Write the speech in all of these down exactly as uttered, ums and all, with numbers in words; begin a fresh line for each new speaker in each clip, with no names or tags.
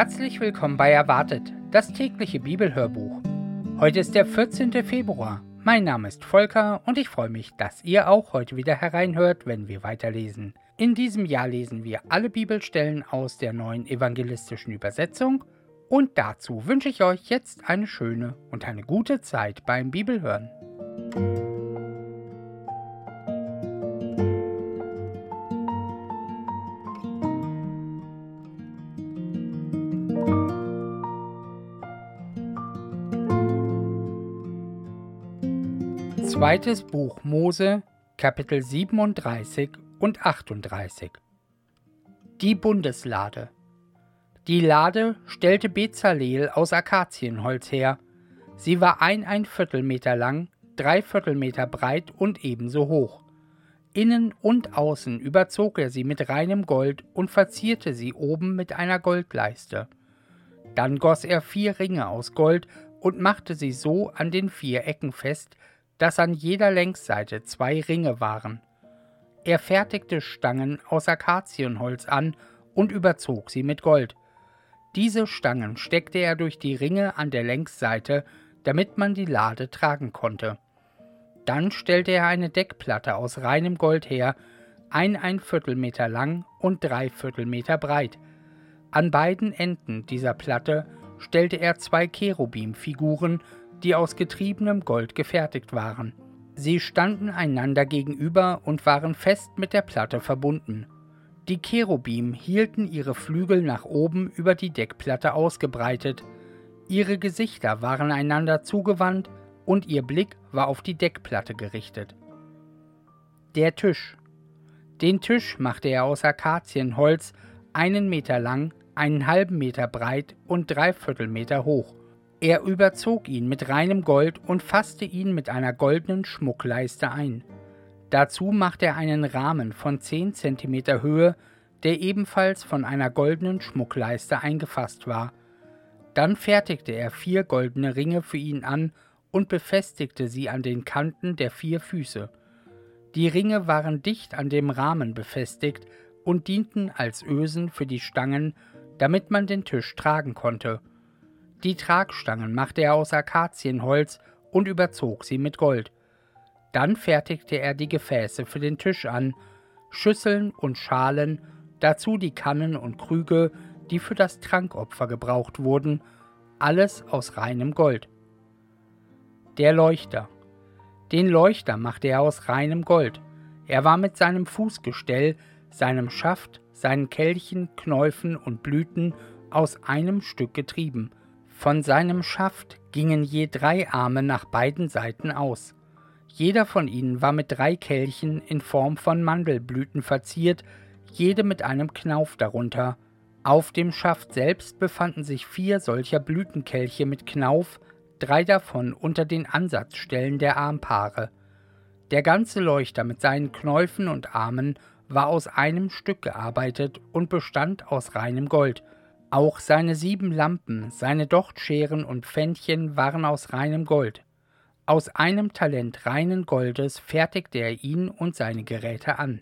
Herzlich willkommen bei Erwartet, das tägliche Bibelhörbuch. Heute ist der vierzehnte Februar. Mein Name ist Volker und ich freue mich, dass ihr auch heute wieder hereinhört, wenn wir weiterlesen. In diesem Jahr lesen wir alle Bibelstellen aus der neuen evangelistischen Übersetzung und dazu wünsche ich euch jetzt eine schöne und eine gute Zeit beim Bibelhören. Zweites Buch Mose, Kapitel siebenunddreißig und achtunddreißig. Die Bundeslade. Die Lade stellte Bezaleel aus Akazienholz her. Sie war ein ein Viertel Meter lang, drei Viertel Meter breit und ebenso hoch. Innen und außen überzog er sie mit reinem Gold und verzierte sie oben mit einer Goldleiste. Dann goss er vier Ringe aus Gold und machte sie so an den vier Ecken fest, dass an jeder Längsseite zwei Ringe waren. Er fertigte Stangen aus Akazienholz an und überzog sie mit Gold. Diese Stangen steckte er durch die Ringe an der Längsseite, damit man die Lade tragen konnte. Dann stellte er eine Deckplatte aus reinem Gold her, ein ein Viertel Meter lang und drei Viertel Meter breit. An beiden Enden dieser Platte stellte er zwei Cherubim-Figuren, die aus getriebenem Gold gefertigt waren. Sie standen einander gegenüber und waren fest mit der Platte verbunden. Die Cherubim hielten ihre Flügel nach oben über die Deckplatte ausgebreitet. Ihre Gesichter waren einander zugewandt und ihr Blick war auf die Deckplatte gerichtet. Der Tisch. Den Tisch machte er aus Akazienholz, einen Meter lang, einen halben Meter breit und drei Viertel Meter hoch. Er überzog ihn mit reinem Gold und fasste ihn mit einer goldenen Schmuckleiste ein. Dazu machte er einen Rahmen von zehn Zentimeter Höhe, der ebenfalls von einer goldenen Schmuckleiste eingefasst war. Dann fertigte er vier goldene Ringe für ihn an und befestigte sie an den Kanten der vier Füße. Die Ringe waren dicht an dem Rahmen befestigt und dienten als Ösen für die Stangen, damit man den Tisch tragen konnte. Die Tragstangen machte er aus Akazienholz und überzog sie mit Gold. Dann fertigte er die Gefäße für den Tisch an, Schüsseln und Schalen, dazu die Kannen und Krüge, die für das Trankopfer gebraucht wurden, alles aus reinem Gold. Der Leuchter. Den Leuchter machte er aus reinem Gold. Er war mit seinem Fußgestell, seinem Schaft, seinen Kelchen, Knäufen und Blüten aus einem Stück getrieben. Von seinem Schaft gingen je drei Arme nach beiden Seiten aus. Jeder von ihnen war mit drei Kelchen in Form von Mandelblüten verziert, jede mit einem Knauf darunter. Auf dem Schaft selbst befanden sich vier solcher Blütenkelche mit Knauf, drei davon unter den Ansatzstellen der Armpaare. Der ganze Leuchter mit seinen Knäufen und Armen war aus einem Stück gearbeitet und bestand aus reinem Gold. Auch seine sieben Lampen, seine Dochtscheren und Pfännchen waren aus reinem Gold. Aus einem Talent reinen Goldes fertigte er ihn und seine Geräte an.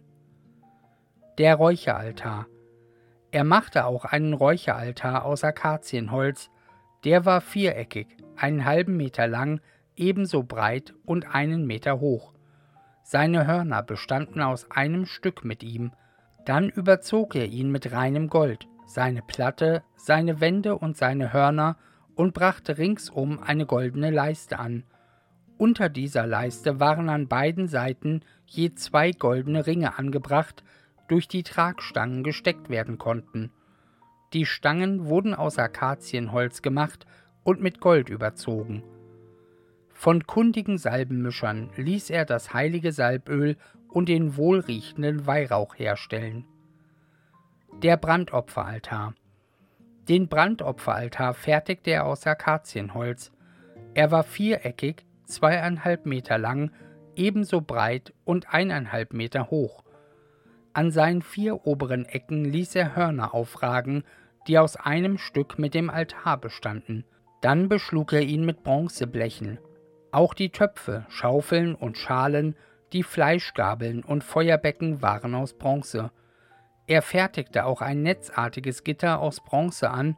Der Räucheraltar. Er machte auch einen Räucheraltar aus Akazienholz. Der war viereckig, einen halben Meter lang, ebenso breit und einen Meter hoch. Seine Hörner bestanden aus einem Stück mit ihm. Dann überzog er ihn mit reinem Gold, seine Platte, seine Wände und seine Hörner und brachte ringsum eine goldene Leiste an. Unter dieser Leiste waren an beiden Seiten je zwei goldene Ringe angebracht, durch die Tragstangen gesteckt werden konnten. Die Stangen wurden aus Akazienholz gemacht und mit Gold überzogen. Von kundigen Salbenmischern ließ er das heilige Salböl und den wohlriechenden Weihrauch herstellen. Der Brandopferaltar. Den Brandopferaltar fertigte er aus Akazienholz. Er war viereckig, zweieinhalb Meter lang, ebenso breit und eineinhalb Meter hoch. An seinen vier oberen Ecken ließ er Hörner aufragen, die aus einem Stück mit dem Altar bestanden. Dann beschlug er ihn mit Bronzeblechen. Auch die Töpfe, Schaufeln und Schalen, die Fleischgabeln und Feuerbecken waren aus Bronze. Er fertigte auch ein netzartiges Gitter aus Bronze an,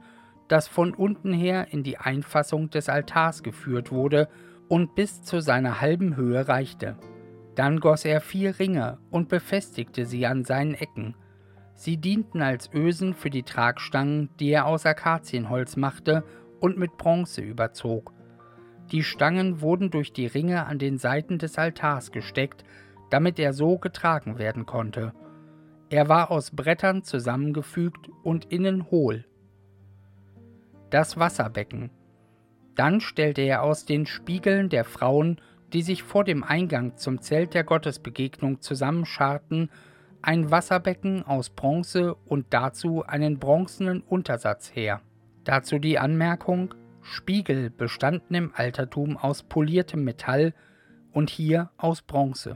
das von unten her in die Einfassung des Altars geführt wurde und bis zu seiner halben Höhe reichte. Dann goss er vier Ringe und befestigte sie an seinen Ecken. Sie dienten als Ösen für die Tragstangen, die er aus Akazienholz machte und mit Bronze überzog. Die Stangen wurden durch die Ringe an den Seiten des Altars gesteckt, damit er so getragen werden konnte. Er war aus Brettern zusammengefügt und innen hohl. Das Wasserbecken. Dann stellte er aus den Spiegeln der Frauen, die sich vor dem Eingang zum Zelt der Gottesbegegnung zusammenscharten, ein Wasserbecken aus Bronze und dazu einen bronzenen Untersatz her. Dazu die Anmerkung: Spiegel bestanden im Altertum aus poliertem Metall und hier aus Bronze.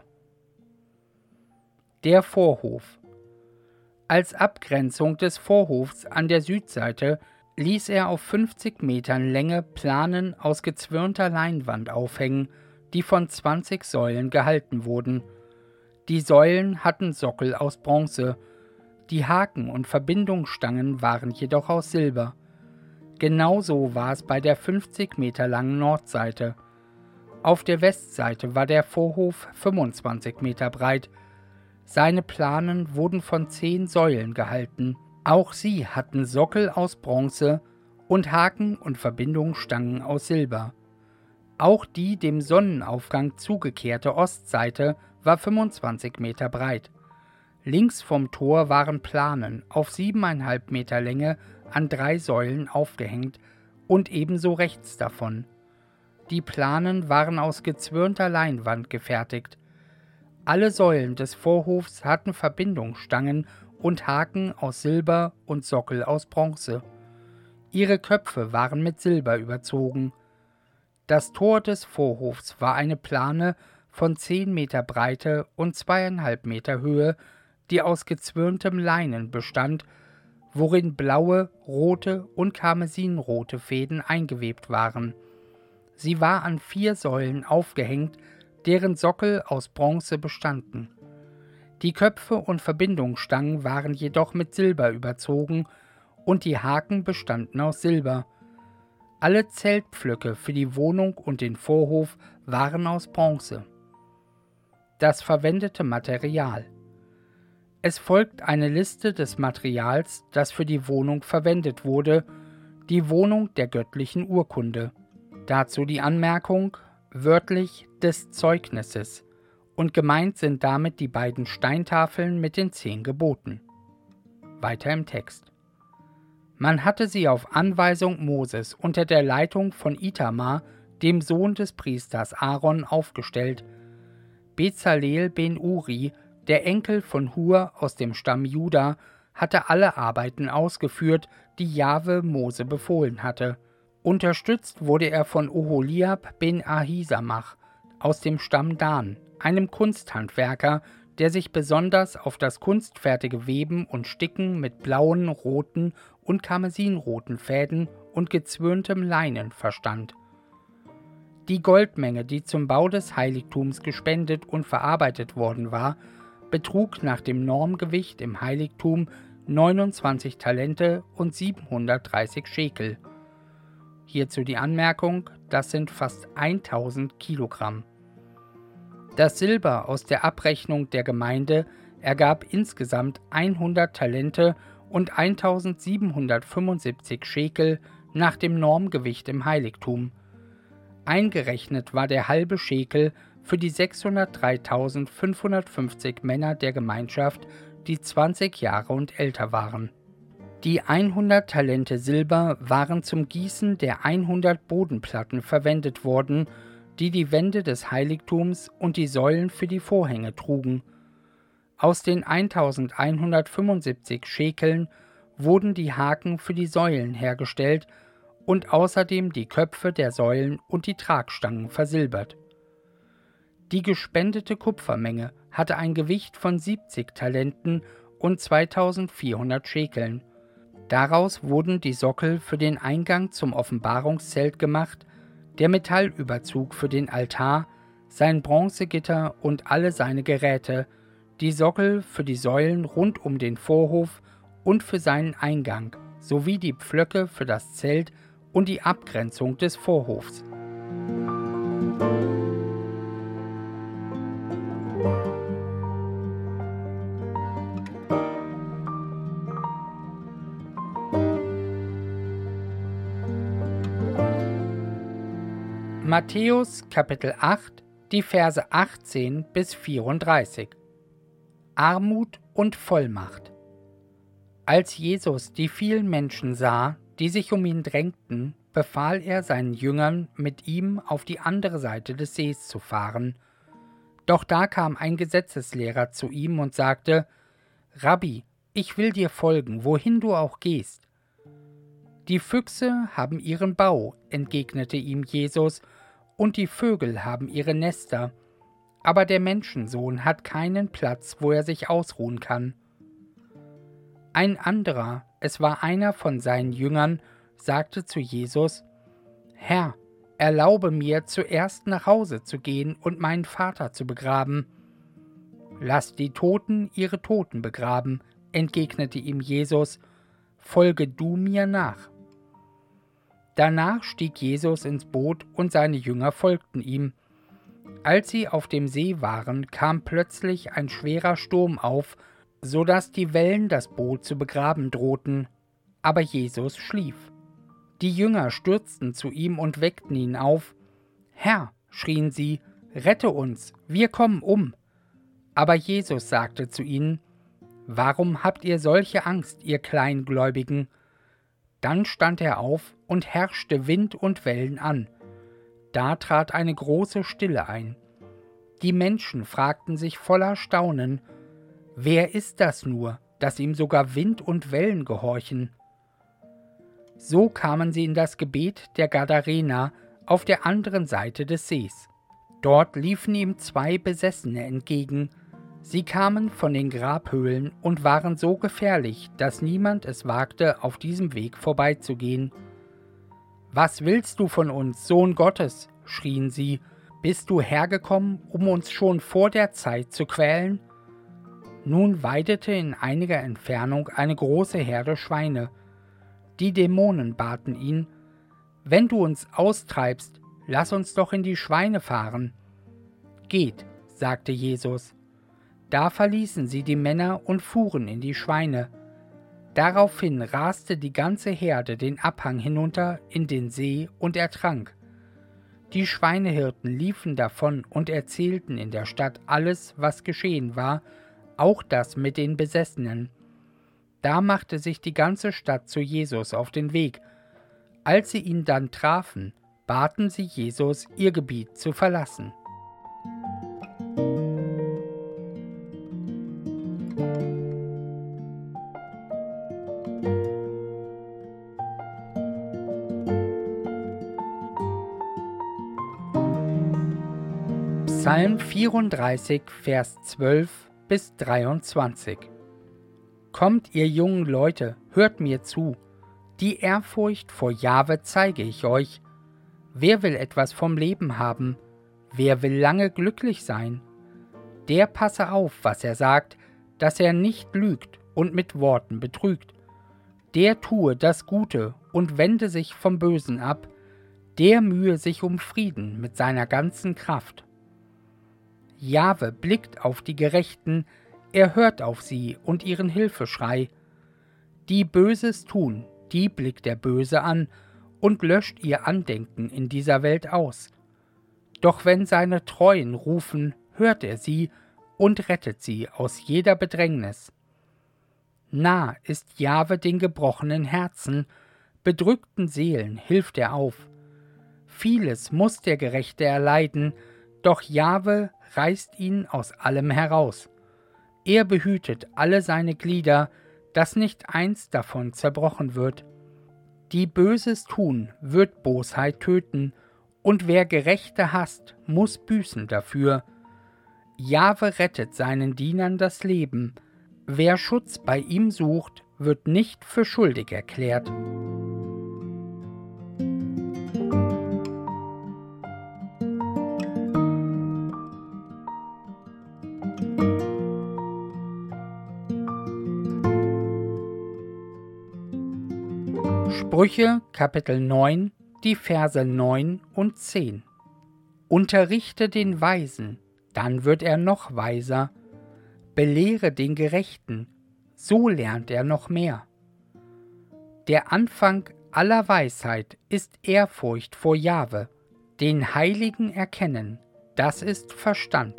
Der Vorhof. Als Abgrenzung des Vorhofs an der Südseite ließ er auf fünfzig Metern Länge Planen aus gezwirnter Leinwand aufhängen, die von zwanzig Säulen gehalten wurden. Die Säulen hatten Sockel aus Bronze, die Haken und Verbindungsstangen waren jedoch aus Silber. Genauso war es bei der fünfzig Meter langen Nordseite. Auf der Westseite war der Vorhof fünfundzwanzig Meter breit. Seine Planen wurden von zehn Säulen gehalten. Auch sie hatten Sockel aus Bronze und Haken und Verbindungsstangen aus Silber. Auch die dem Sonnenaufgang zugekehrte Ostseite war fünfundzwanzig Meter breit. Links vom Tor waren Planen auf siebeneinhalb Meter Länge an drei Säulen aufgehängt und ebenso rechts davon. Die Planen waren aus gezwirnter Leinwand gefertigt. Alle Säulen des Vorhofs hatten Verbindungsstangen und Haken aus Silber und Sockel aus Bronze. Ihre Köpfe waren mit Silber überzogen. Das Tor des Vorhofs war eine Plane von zehn Meter Breite und zweieinhalb Meter Höhe, die aus gezwirntem Leinen bestand, worin blaue, rote und karmesinrote Fäden eingewebt waren. Sie war an vier Säulen aufgehängt, deren Sockel aus Bronze bestanden. Die Köpfe und Verbindungsstangen waren jedoch mit Silber überzogen und die Haken bestanden aus Silber. Alle Zeltpflöcke für die Wohnung und den Vorhof waren aus Bronze. Das verwendete Material. Es folgt eine Liste des Materials, das für die Wohnung verwendet wurde, die Wohnung der göttlichen Urkunde. Dazu die Anmerkung, wörtlich des Zeugnisses, und gemeint sind damit die beiden Steintafeln mit den zehn Geboten. Weiter im Text. Man hatte sie auf Anweisung Moses unter der Leitung von Itamar, dem Sohn des Priesters Aaron, aufgestellt. Bezalel ben Uri, der Enkel von Hur aus dem Stamm Juda, hatte alle Arbeiten ausgeführt, die Jahwe Mose befohlen hatte. Unterstützt wurde er von Oholiab ben Ahisamach aus dem Stamm Dan, einem Kunsthandwerker, der sich besonders auf das kunstfertige Weben und Sticken mit blauen, roten und karmesinroten Fäden und gezwirntem Leinen verstand. Die Goldmenge, die zum Bau des Heiligtums gespendet und verarbeitet worden war, betrug nach dem Normgewicht im Heiligtum neunundzwanzig Talente und siebenhundertdreißig Schekel. Hierzu die Anmerkung, das sind fast tausend Kilogramm. Das Silber aus der Abrechnung der Gemeinde ergab insgesamt hundert Talente und eintausendsiebenhundertfünfundsiebzig Schekel nach dem Normgewicht im Heiligtum. Eingerechnet war der halbe Schekel für die sechshundertdreitausendfünfhundertfünfzig Männer der Gemeinschaft, die zwanzig Jahre und älter waren. Die hundert Talente Silber waren zum Gießen der hundert Bodenplatten verwendet worden, die die Wände des Heiligtums und die Säulen für die Vorhänge trugen. Aus den eintausendeinhundertfünfundsiebzig Schekeln wurden die Haken für die Säulen hergestellt und außerdem die Köpfe der Säulen und die Tragstangen versilbert. Die gespendete Kupfermenge hatte ein Gewicht von siebzig Talenten und zweitausendvierhundert Schekeln. Daraus wurden die Sockel für den Eingang zum Offenbarungszelt gemacht, der Metallüberzug für den Altar, sein Bronzegitter und alle seine Geräte, die Sockel für die Säulen rund um den Vorhof und für seinen Eingang, sowie die Pflöcke für das Zelt und die Abgrenzung des Vorhofs. Matthäus Kapitel acht, die Verse achtzehn bis vierunddreißig. Armut und Vollmacht. Als Jesus die vielen Menschen sah, die sich um ihn drängten, befahl er seinen Jüngern, mit ihm auf die andere Seite des Sees zu fahren. Doch da kam ein Gesetzeslehrer zu ihm und sagte: Rabbi, ich will dir folgen, wohin du auch gehst. Die Füchse haben ihren Bau, entgegnete ihm Jesus, und die Vögel haben ihre Nester, aber der Menschensohn hat keinen Platz, wo er sich ausruhen kann. Ein anderer, es war einer von seinen Jüngern, sagte zu Jesus: Herr, erlaube mir, zuerst nach Hause zu gehen und meinen Vater zu begraben. Lass die Toten ihre Toten begraben, entgegnete ihm Jesus, folge du mir nach. Danach stieg Jesus ins Boot und seine Jünger folgten ihm. Als sie auf dem See waren, kam plötzlich ein schwerer Sturm auf, so dass die Wellen das Boot zu begraben drohten. Aber Jesus schlief. Die Jünger stürzten zu ihm und weckten ihn auf. Herr, schrien sie, rette uns, wir kommen um. Aber Jesus sagte zu ihnen: Warum habt ihr solche Angst, ihr Kleingläubigen? Dann stand er auf und herrschte Wind und Wellen an. Da trat eine große Stille ein. Die Menschen fragten sich voller Staunen: Wer ist das nur, dass ihm sogar Wind und Wellen gehorchen? So kamen sie in das Gebiet der Gadarener auf der anderen Seite des Sees. Dort liefen ihm zwei Besessene entgegen. Sie kamen von den Grabhöhlen und waren so gefährlich, dass niemand es wagte, auf diesem Weg vorbeizugehen. »Was willst du von uns, Sohn Gottes?« schrien sie. »Bist du hergekommen, um uns schon vor der Zeit zu quälen?« Nun weidete in einiger Entfernung eine große Herde Schweine. Die Dämonen baten ihn: »Wenn du uns austreibst, lass uns doch in die Schweine fahren.« »Geht«, sagte Jesus. Da verließen sie die Männer und fuhren in die Schweine. Daraufhin raste die ganze Herde den Abhang hinunter in den See und ertrank. Die Schweinehirten liefen davon und erzählten in der Stadt alles, was geschehen war, auch das mit den Besessenen. Da machte sich die ganze Stadt zu Jesus auf den Weg. Als sie ihn dann trafen, baten sie Jesus, ihr Gebiet zu verlassen. Psalm vierunddreißig, Vers zwölf bis dreiundzwanzig. Kommt, ihr jungen Leute, hört mir zu. Die Ehrfurcht vor Jahwe zeige ich euch. Wer will etwas vom Leben haben? Wer will lange glücklich sein? Der passe auf, was er sagt, dass er nicht lügt und mit Worten betrügt. Der tue das Gute und wende sich vom Bösen ab. Der mühe sich um Frieden mit seiner ganzen Kraft. Jahwe blickt auf die Gerechten, er hört auf sie und ihren Hilfeschrei. Die Böses tun, die blickt der Böse an und löscht ihr Andenken in dieser Welt aus. Doch wenn seine Treuen rufen, hört er sie und rettet sie aus jeder Bedrängnis. Nah ist Jahwe den gebrochenen Herzen, bedrückten Seelen hilft er auf. Vieles muss der Gerechte erleiden, doch Jahwe reißt ihn aus allem heraus. Er behütet alle seine Glieder, dass nicht eins davon zerbrochen wird. Die Böses tun, wird Bosheit töten, und wer Gerechte hasst, muss büßen dafür. Jahwe rettet seinen Dienern das Leben. Wer Schutz bei ihm sucht, wird nicht für schuldig erklärt. Sprüche Kapitel neun, die Verse neun und zehn. Unterrichte den Weisen, dann wird er noch weiser. Belehre den Gerechten, so lernt er noch mehr. Der Anfang aller Weisheit ist Ehrfurcht vor Jahwe. Den Heiligen erkennen, das ist Verstand.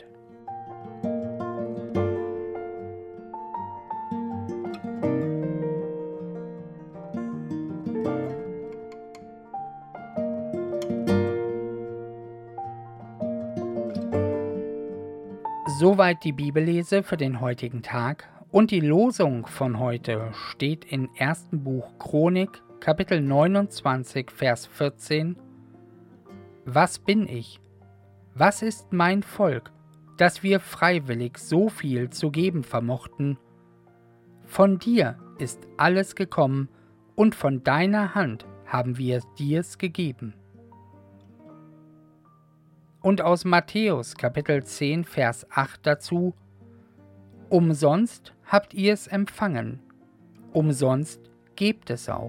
Soweit die Bibellese für den heutigen Tag, und die Losung von heute steht in ersten Buch Chronik, Kapitel neunundzwanzig, Vers vierzehn. Was bin ich? Was ist mein Volk, dass wir freiwillig so viel zu geben vermochten? Von dir ist alles gekommen, und von deiner Hand haben wir dir's gegeben. Und aus Matthäus Kapitel zehn, Vers acht dazu: Umsonst habt ihr es empfangen, umsonst gebt es auch.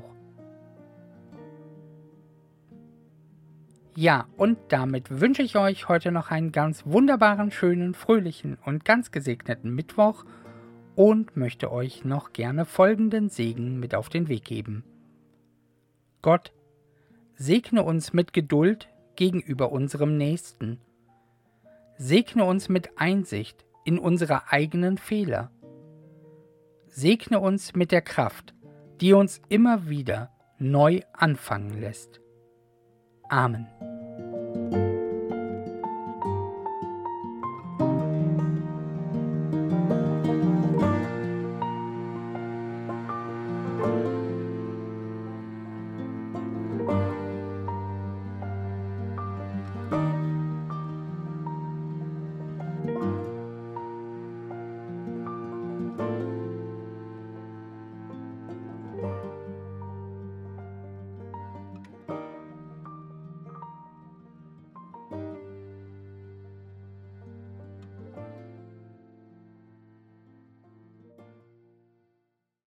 Ja, und damit wünsche ich euch heute noch einen ganz wunderbaren, schönen, fröhlichen und ganz gesegneten Mittwoch und möchte euch noch gerne folgenden Segen mit auf den Weg geben. Gott, segne uns mit Geduld gegenüber unserem Nächsten. Segne uns mit Einsicht in unsere eigenen Fehler. Segne uns mit der Kraft, die uns immer wieder neu anfangen lässt. Amen.